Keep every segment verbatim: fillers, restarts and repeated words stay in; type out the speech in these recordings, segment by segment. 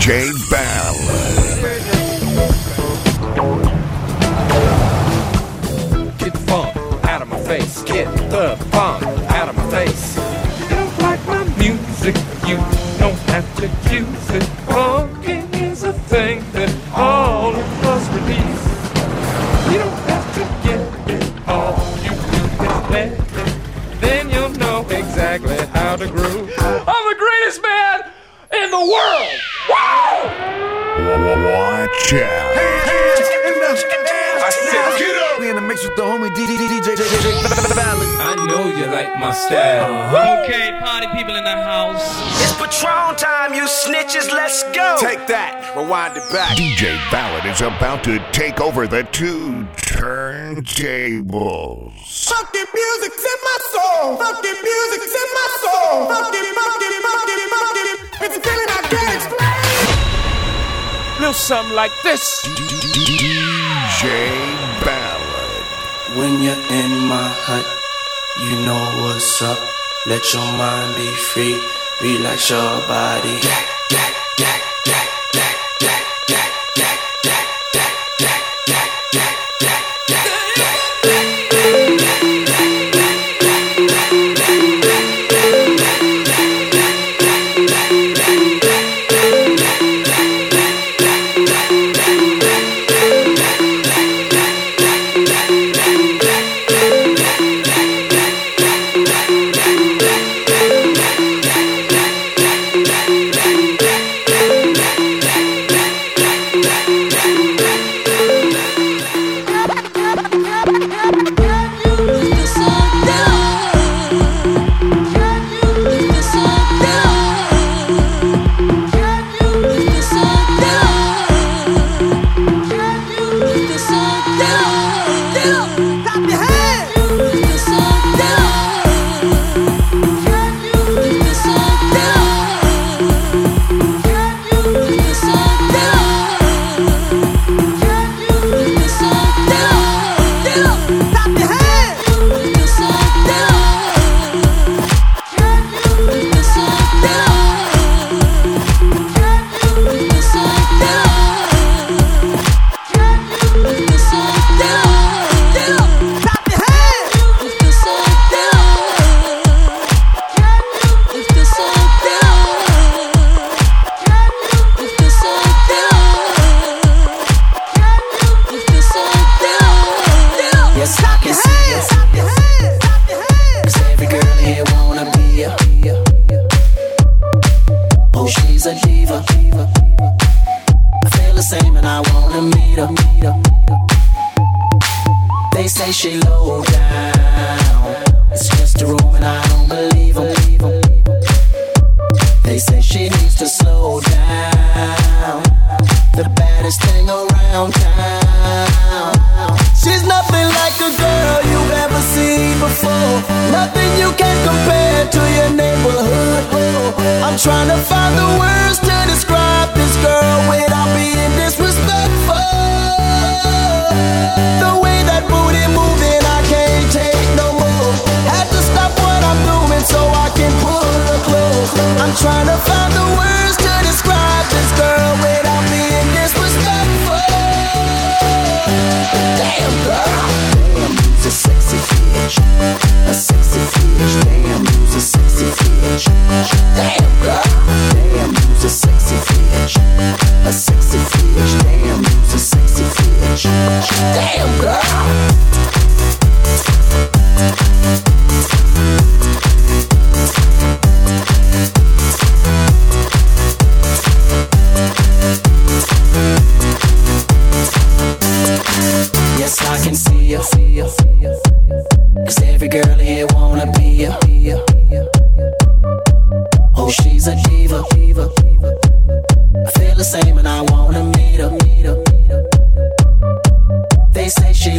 J Ballard. Get the funk out of my face. Get the funk out of my face. You don't like my music, you don't have to use it. Funking is a thing that all of us release. You don't have to get it all, you do is let it. Then you'll know exactly how to groove. I'm the greatest man in the world! Wow! Watch out. I said, get up! We in the mix with the homie D D D J Ballard. I know you like my style. Okay, party people in the house. It's Patron time, you snitches, let's go. Take that, rewind it back. D J Ballard is about to take over the two turntables. Funky music's in my soul. Funky music's in my soul. Funky, funky, funky, funky. It's a feeling I can't explain. Little something like this. D J Ballard. When you're in my hut, you know what's up. Let your mind be free. Relax your body. Yak, yak, yak, yak, yak, yak, yak, yak, yak, yak, yak, yak, yak, yak, yak, yak. Say she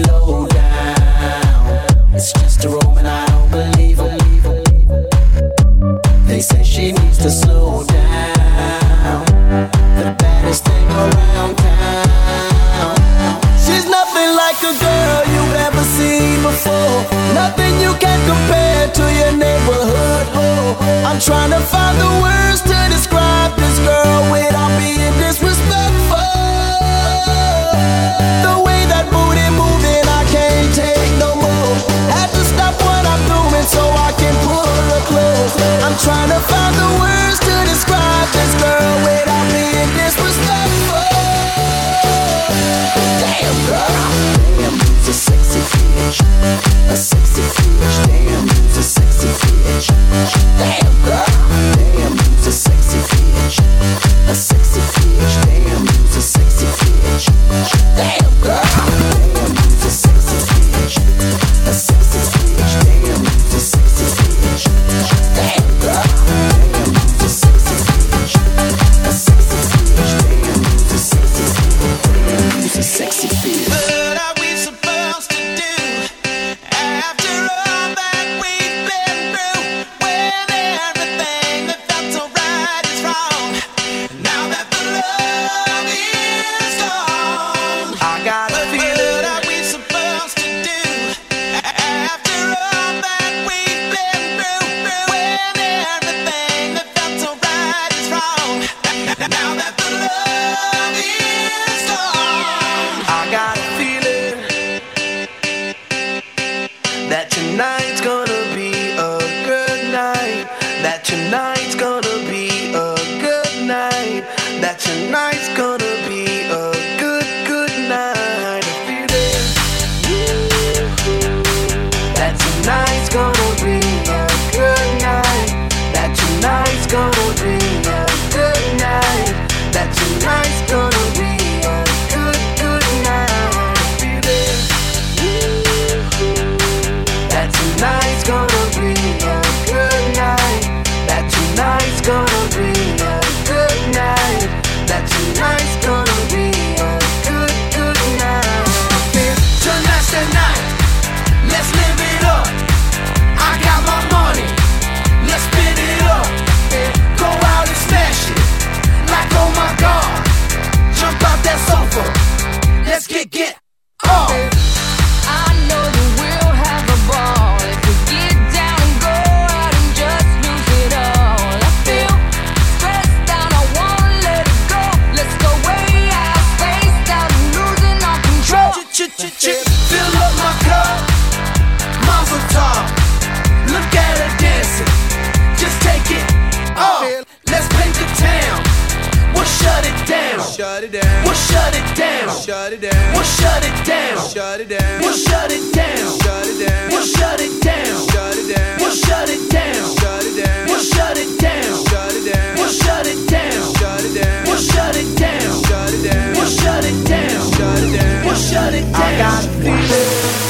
Shut it down. We'll shut it down. Shut it down. We'll shut it down. Shut it down. We'll shut it down. Shut it down. We'll shut it down. Shut it down. We'll shut it down. Shut it down. We'll shut it down. Shut it down. We'll shut it down. Shut it down. We'll shut it down. Shut it down. We'll shut it down. Shut it down. We'll shut it down. I got a feeling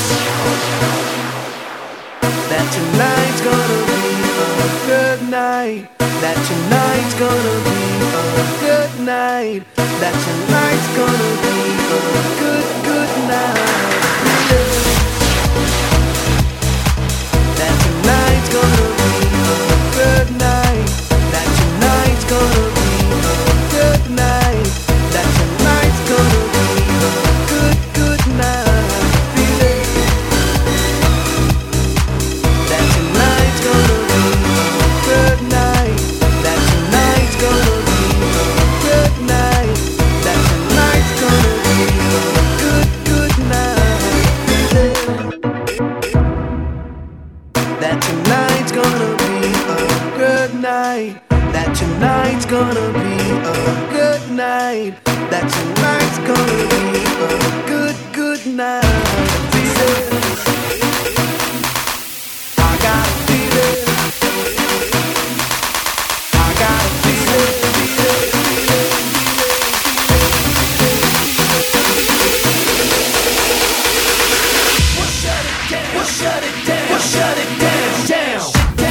that tonight's gonna be a good night. That tonight's gonna be a good night. That tonight's gonna be a good, good night. That tonight's gonna be a good night. That tonight's gonna be a good night. That tonight's gonna be a good, good night. Feeling that tonight's gonna be a good night. That tonight's gonna be a good night. That tonight's gonna be a good, good night. That tonight's gonna be a good night. That tonight's gonna be a good night. That tonight's gonna be a good, good night. I got a feeling. I got a feeling. We'll shut it down. We'll shut it down. We'll shut it down. Down.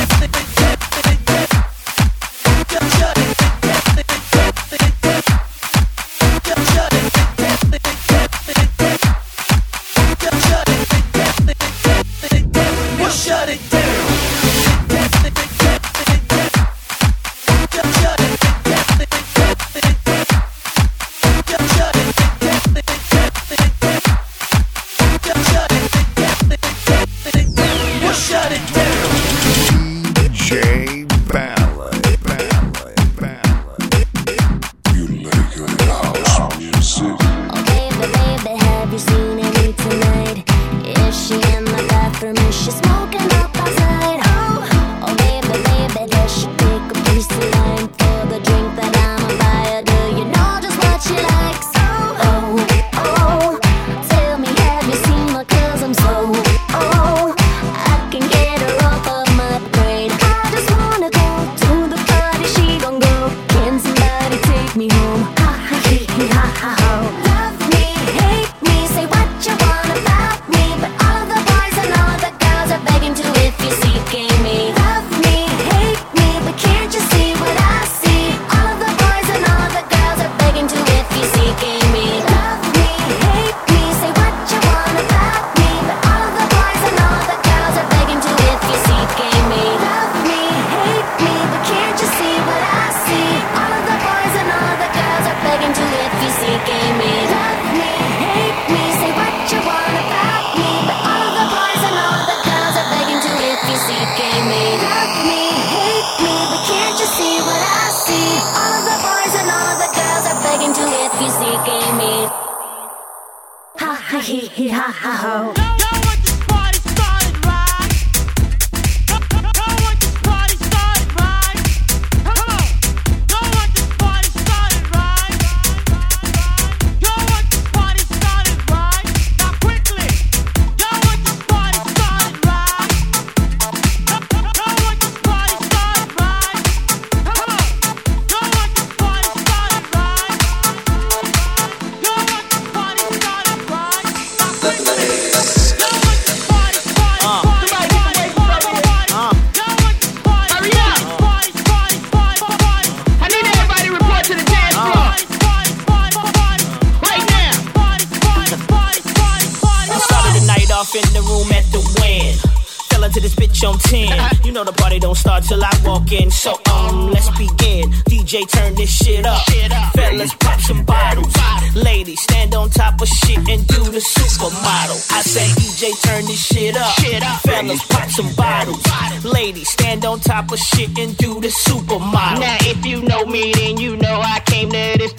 So um, let's begin. D J, turn this shit up. Fellas, pop some bottles. Ladies, stand on top of shit and do the supermodel. I say, D J, turn this shit up. Fellas, pop some bottles. Ladies, stand on top of shit and do the supermodel. Now, if you know me, then you know I came to this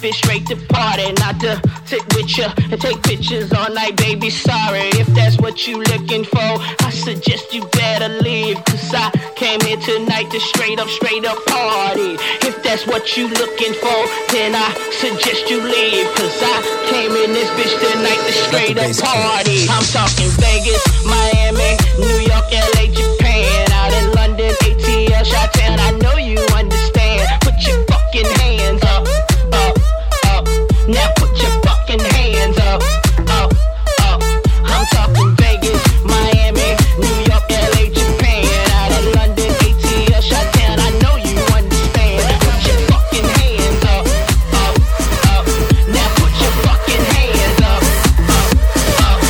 bitch straight to party, not to sit with ya and take pictures all night, baby. Sorry if that's what you looking for. I suggest you better leave, cause I came here tonight to straight up, straight up party. If that's what you looking for, then I suggest you leave, cause I came in this bitch tonight to straight up party. I'm talking Vegas, Miami, New York, L A, Japan, out in London, A T L, Chi-Town. I know you understand. Put your fucking hands up, up, up. Now put your fucking hands up, up, up. I'm talking Vegas, Miami, New York, L A, Japan, out in London, A T L, Chi-Town. I know you understand. Put your fucking hands up, up, up. Now put your fucking hands up, up, up.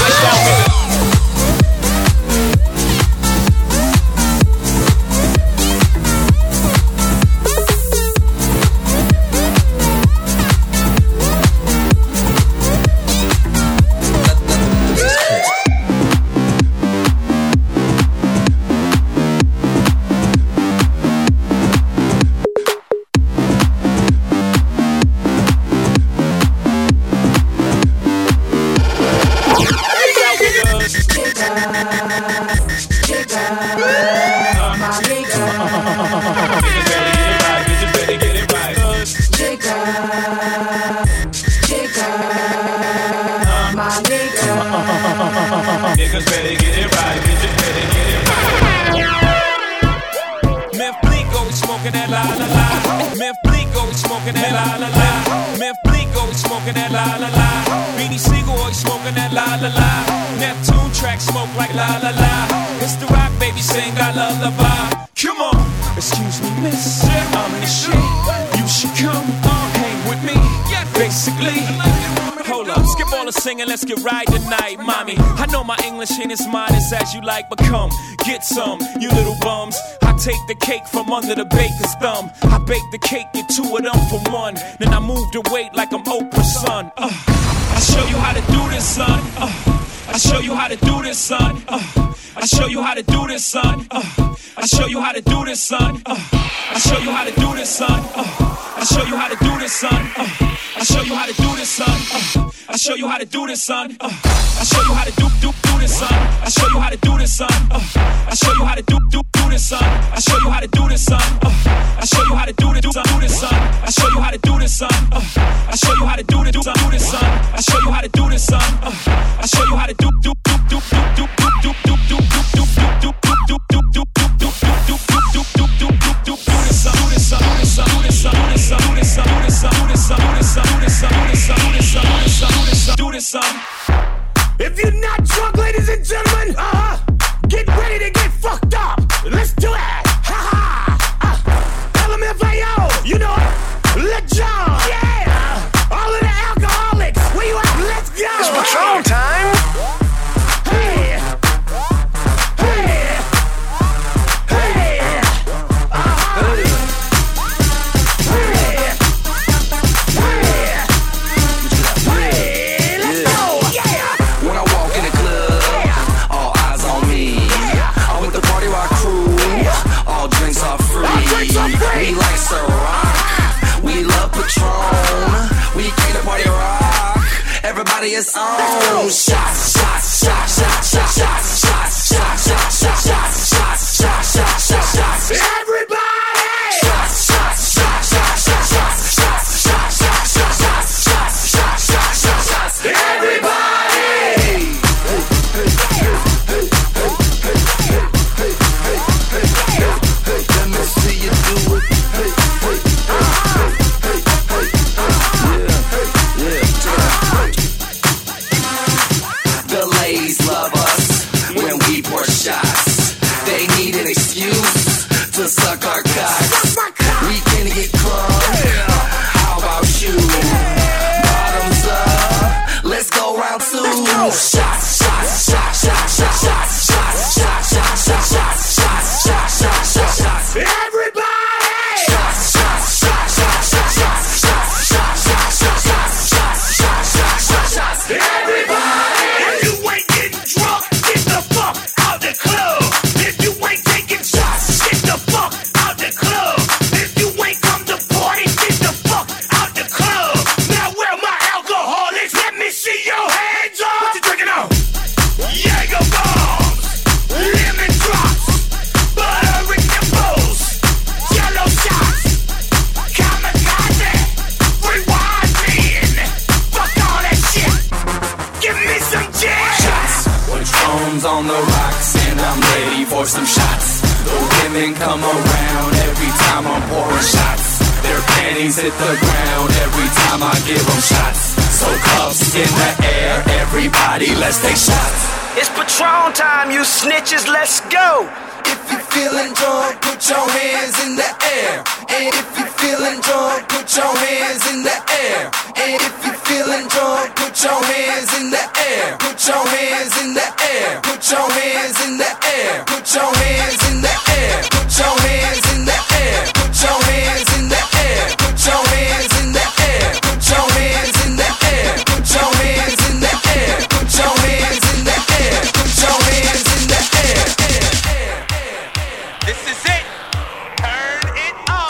Niggas better get it right, bitches better get it right. Memph Bleek always smoking that la la la. Memph Bleek always smoking that la la la. Memph Bleek always smoking that la la la. Beanie Siegel always smoking that la la la. Neptune track smoke like la la la. It's the rock baby sing I lullaby. Come on, excuse me miss, I'm in the shit. You should come hang with me, basically. Hold up, skip all the singing, let's get right tonight, mommy. I know my English ain't as mine as as you like, but come, get some, you little bums. I take the cake from under the baker's thumb. I bake the cake, get two of them for one. Then I move the weight like I'm Oprah's son. Uh, I show you how to do this, son. Uh, I show you how to do this, son. Uh, I show you how to do this, son. Uh, I show you how to do this, son. Uh, I show you how to do this, son. Uh, I show you how to do this, son. Uh, I show you how to do this, son. Uh, I show you how to do this, son. Uh, I show you how to do do do this, son. I show you how to do this, son. Uh, I show you how to do do do this, son. I show you how to do this, son. Uh, I show you how to do do do this, son. I show you how to do this, son. Uh, I show you how to do do do this, son. I show you how to do this, son. Uh, I show you how to do do do do do do do do do do do do do do do do do if you're not drunk, ladies and gentlemen, uh-huh, get ready to get fucked up. Let's do it. Ha ha. Uh, L M F A O, you know it. Let John. Yeah. All of the alcoholics. Where you at? Let's go. It's Patron time. Hey. Hey. Hey. Uh-huh. Hey. Hey. Hey. Let's go. Yeah. When I walk in the club, all eyes on me. I'm with the party rock crew, all drinks are free. All drinks are free. We like Ciroc, we love Patron, we came to party rock. Everybody is on. Shots, shots, shots, shots, shots, shots, shots, shots, shots, shots, shots, shots, shots, shots, shots, shots. Everybody. Shots, shots, shots, shots, shots, shots, shots, shots, shots, shots, shots, shots, shots, shots, shots. Everybody. Let me see you do it. Hey, hey, hey, hey, hey, hey, yeah, yeah. The ladies love us. for some shots. The women come around every time I'm pouring shots. Their panties hit the ground every time I give them shots. So cups in the air, everybody let's take shots. It's Patron time, you snitches, let's go. If you feeling drunk, put your hands in the air. And if you feeling drunk, put your hands in the air. And if you feeling drunk, put your hands in the air. Put your hands in the air. Put your hands in the air. Put your hands in the air. Put your hands in the air. Put your hands in the air. Put your hands in the air. Put your hands in the air. Put your hands in the air. Put your hands in the air. Put your hands in the air. This is it. Turn it up.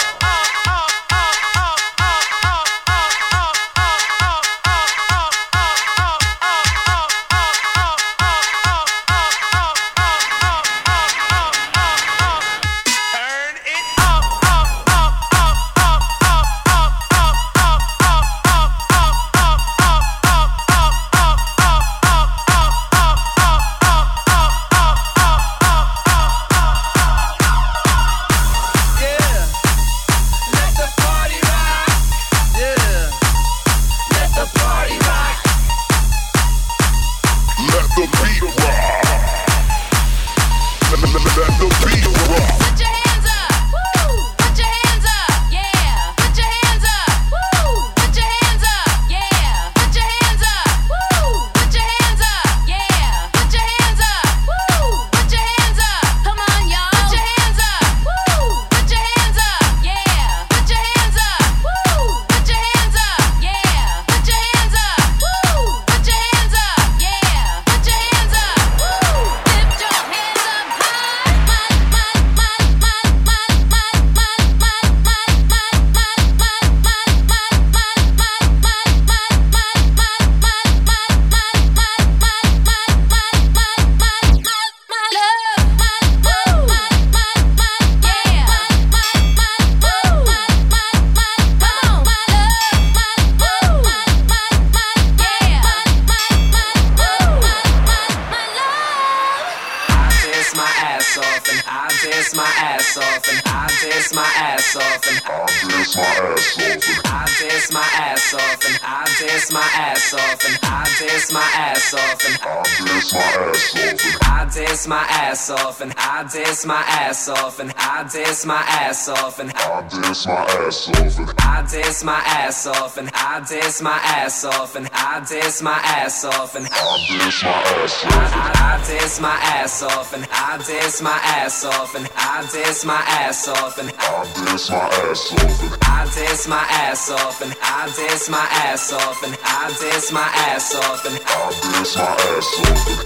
Off and I dance my ass off and I dance my ass off and I dance my ass off and I dance my ass off and I dance my ass off and I dance my ass off and I dance my ass off I dance my ass off and I dance my ass off and I dance my ass off and I dance my ass off and I dance my ass off and I dance my ass off and I dance my ass off and I dance my ass off.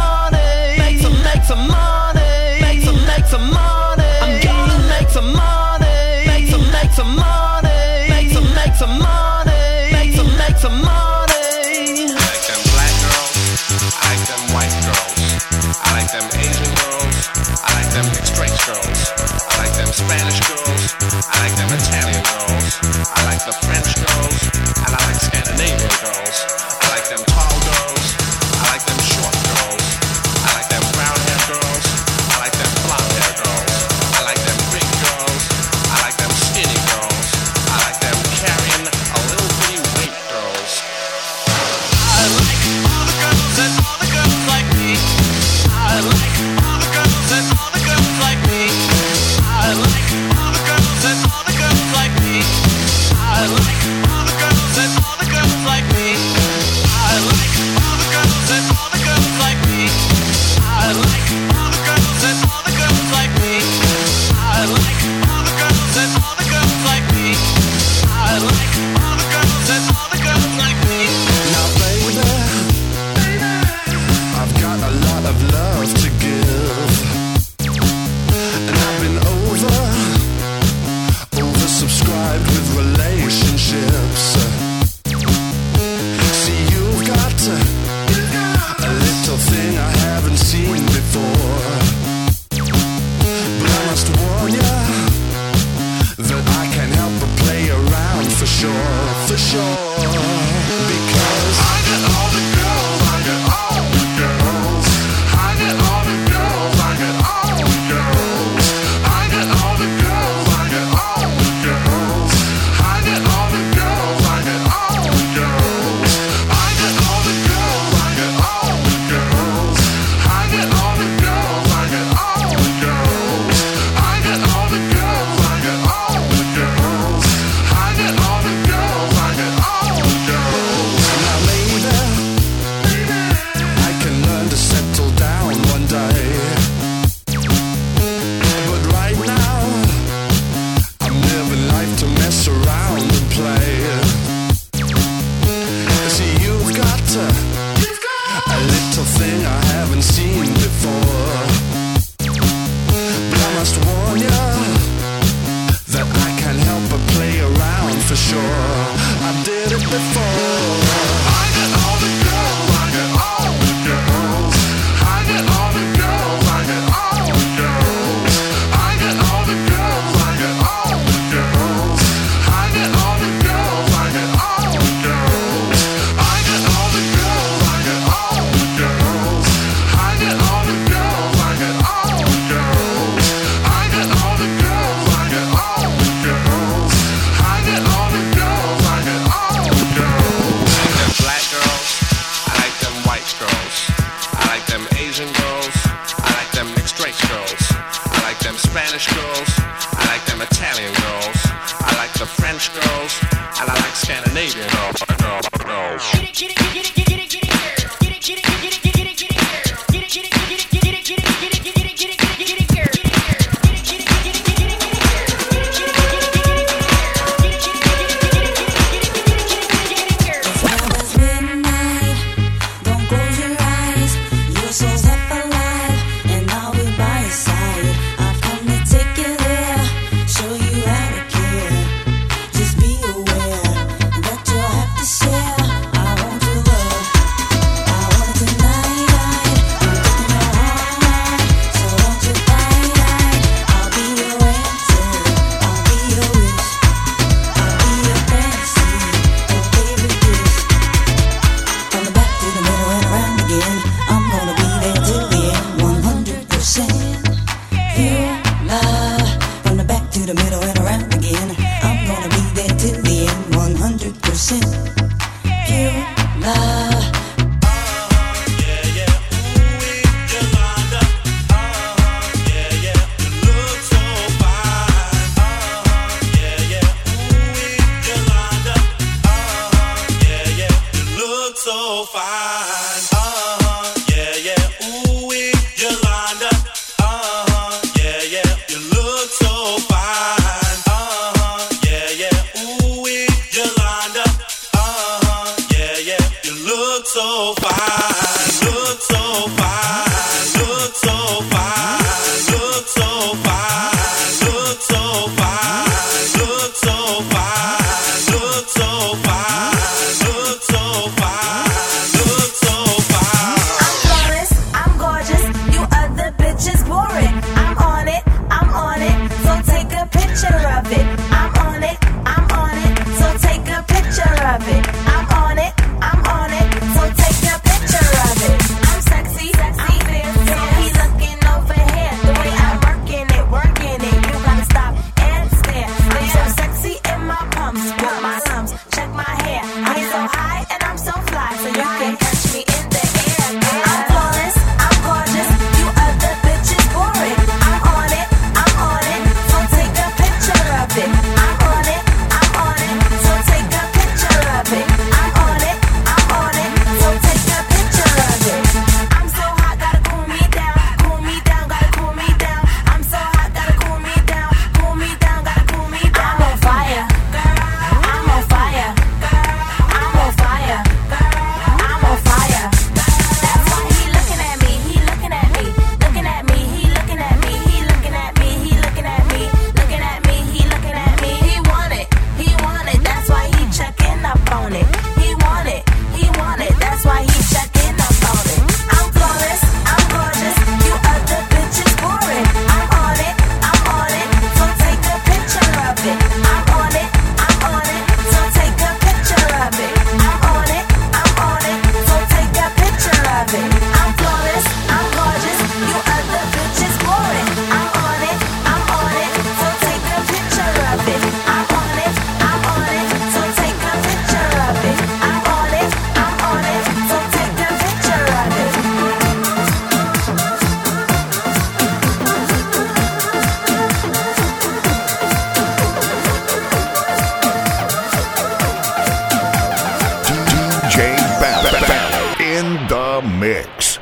sure, for sure. Because I get all the girls, I get all the girls. I get all the girls, I get all the girls. I get all the girls, I get all the girls. I get all the girls, I get all the girls. I get all the girls, I get all the girls. I get all the girls, I get all the girls. I get all the girls, I get all the girls. I get all the girls, I get all the girls. Now later, I can learn to settle down one day. But right now, I'm living life to mess around and play. See, you've got a, a little thing I haven't seen before. But I must warn you that I can't help but play around for sure. I did it before. I get all the girls, I get all the girls. I get all the girls, I get all the girls. I get all the girls, I get all the girls. I get all the girls, I get all the girls. I get all the girls, I get all the girls. I get all the girls, I get all the girls. I get all the girls, I get all the girls. I get all the girls, I get all the girls. I like them black girls, I like them white girls. I like them Asian girls, I like them mixed race girls. I like them Spanish girls, I like them Italian girls. I like the French girls, and I like Scandinavian girls. girls. fire. mix.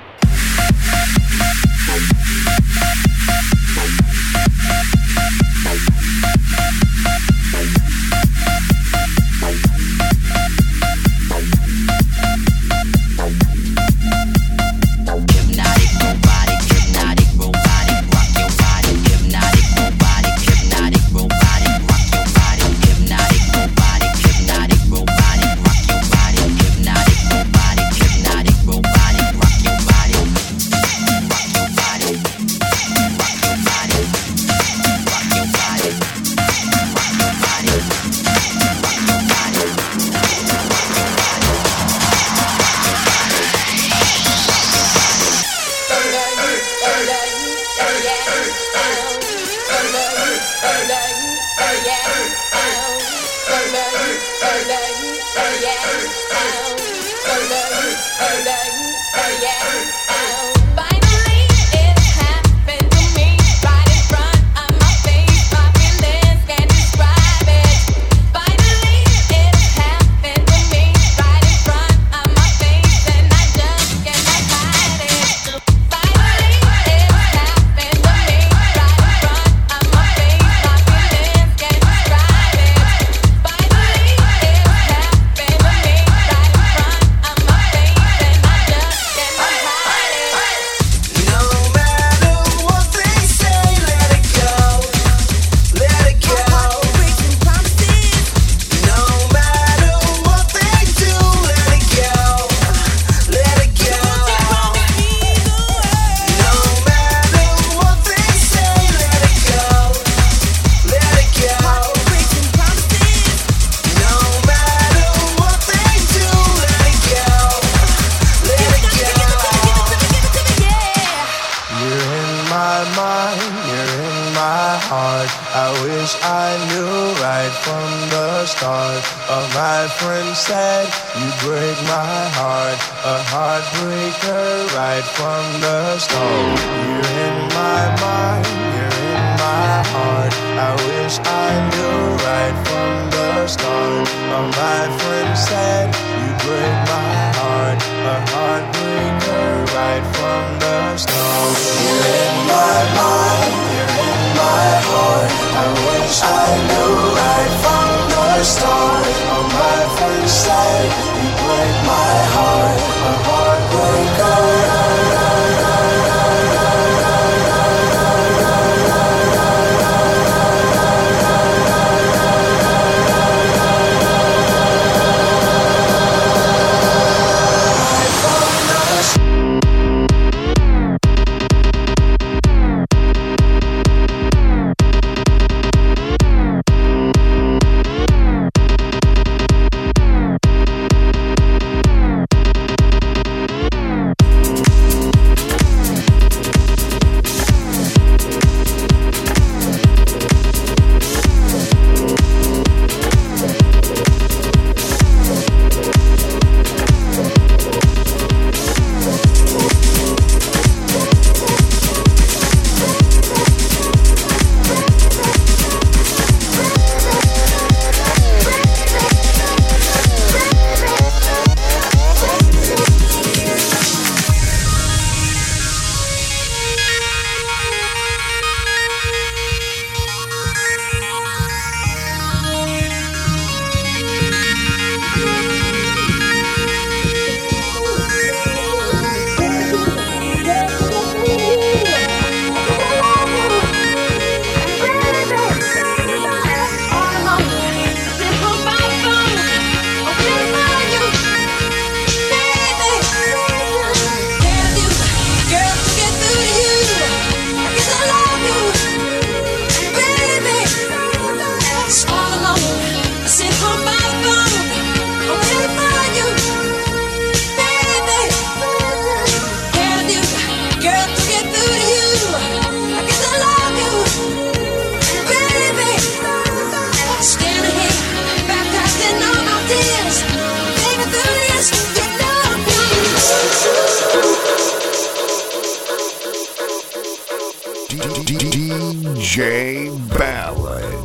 D J Ballad.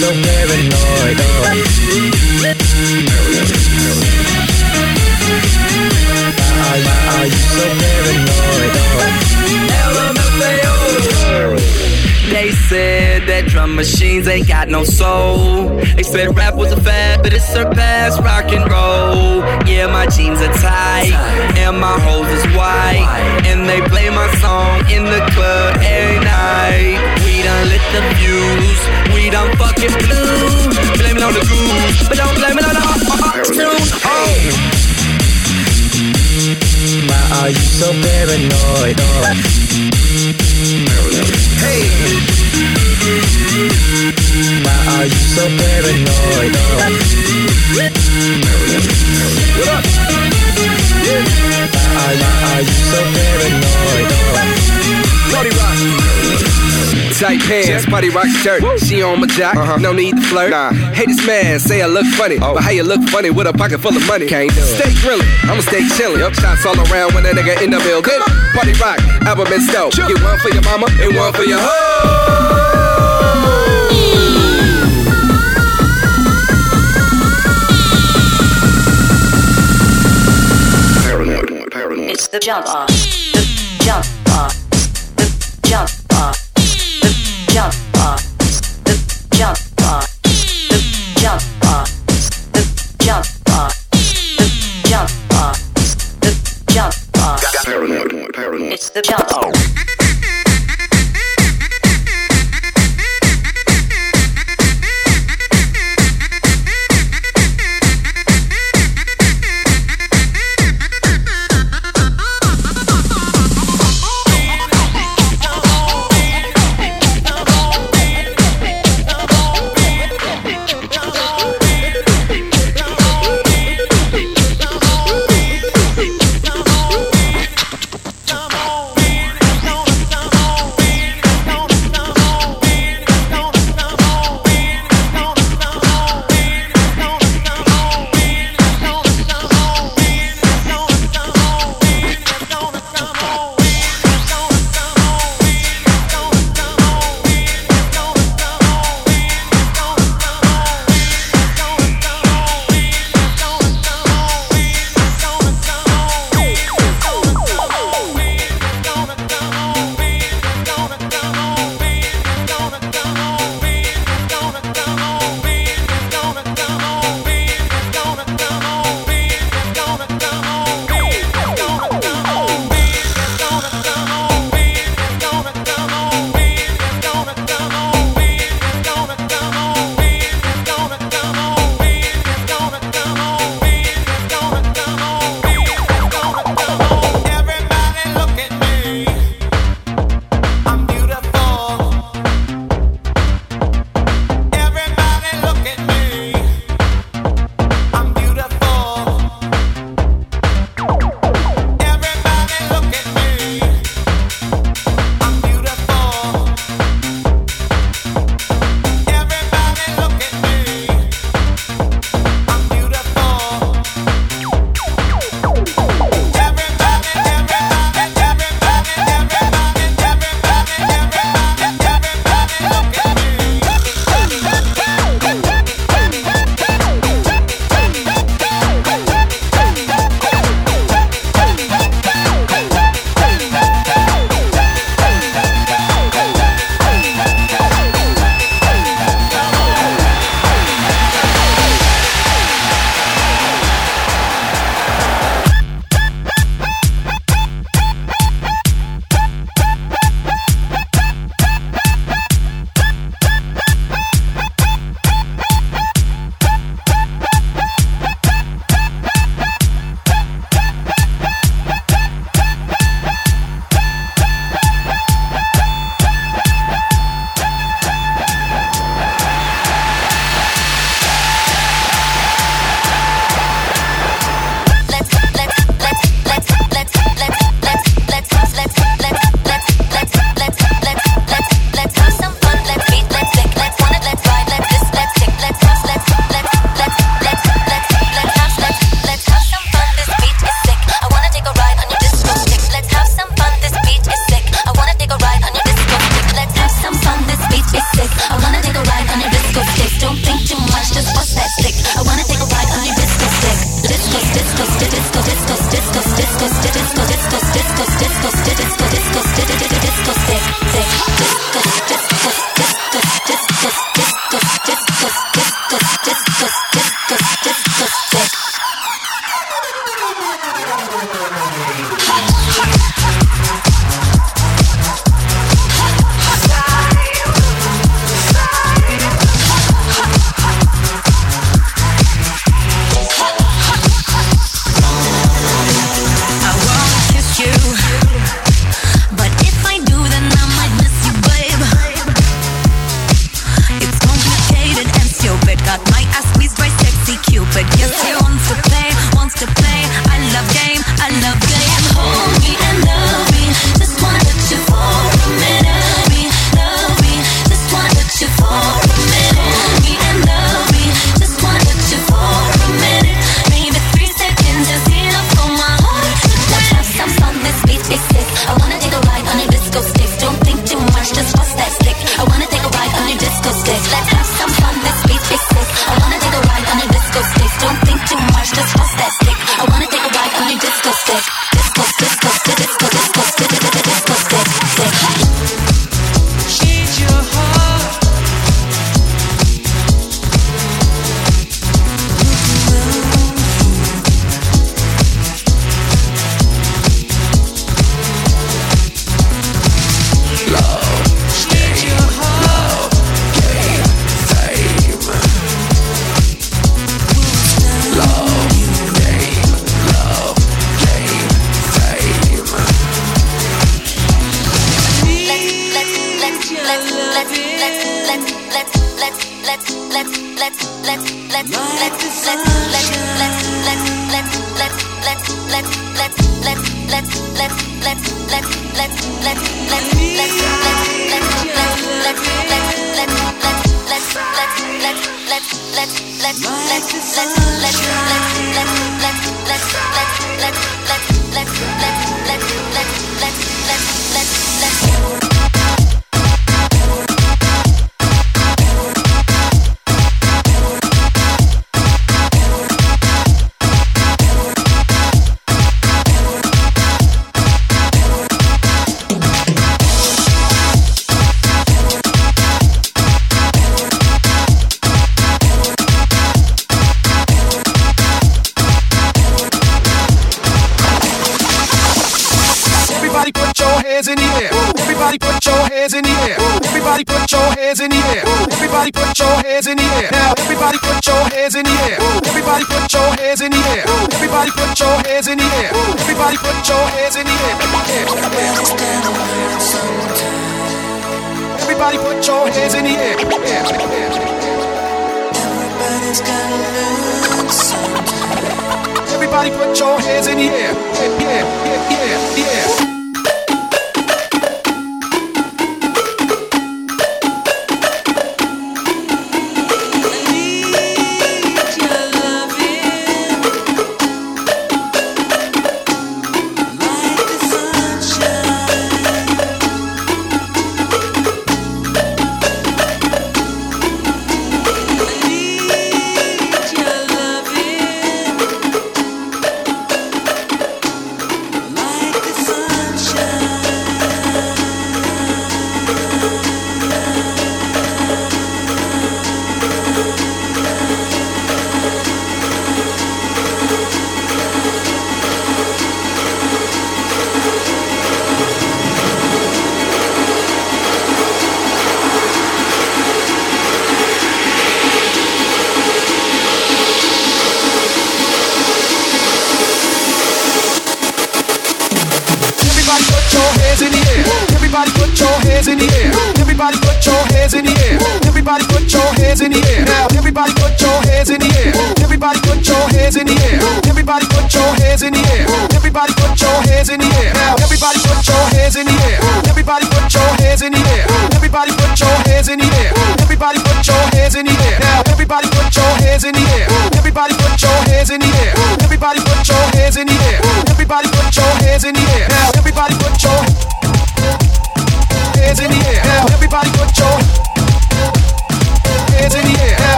so paranoid? Oh. Why are you so paranoid? They said that drum machines ain't got no soul. They said rap was a fad, but it surpassed rock and roll. Yeah, my jeans are tight, and my hose is white, and they play my song in the club every night. We done lit the fuse, we done fucking blew. Blame it on the goose, but don't blame it on the tune. Oh. Why are you so paranoid? Oh. Hey. Why are you so paranoid? Oh. What up? Why are you so paranoid? Oh. Party rock. Tight pants, party rock shirt. She on my jock, uh-huh. No need to flirt. Nah. Hey, this man say I look funny, oh. But how you look funny with a pocket full of money? Can't do it. Stay grillin', I'ma stay chillin'. Yep. Shots all around when a nigga in the building. Party rock, album and stove. Get one for your mama and one for your hoe. It's the jump off, the jump off, the jump off, the jump off, the jump off, the jump off, the jump off, the jump off, the jump off. Paranoid, paranoid. It's the jump off.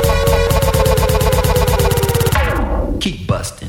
Keep busting.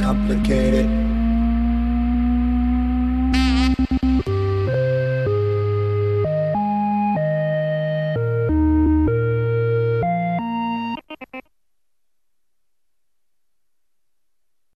complicated.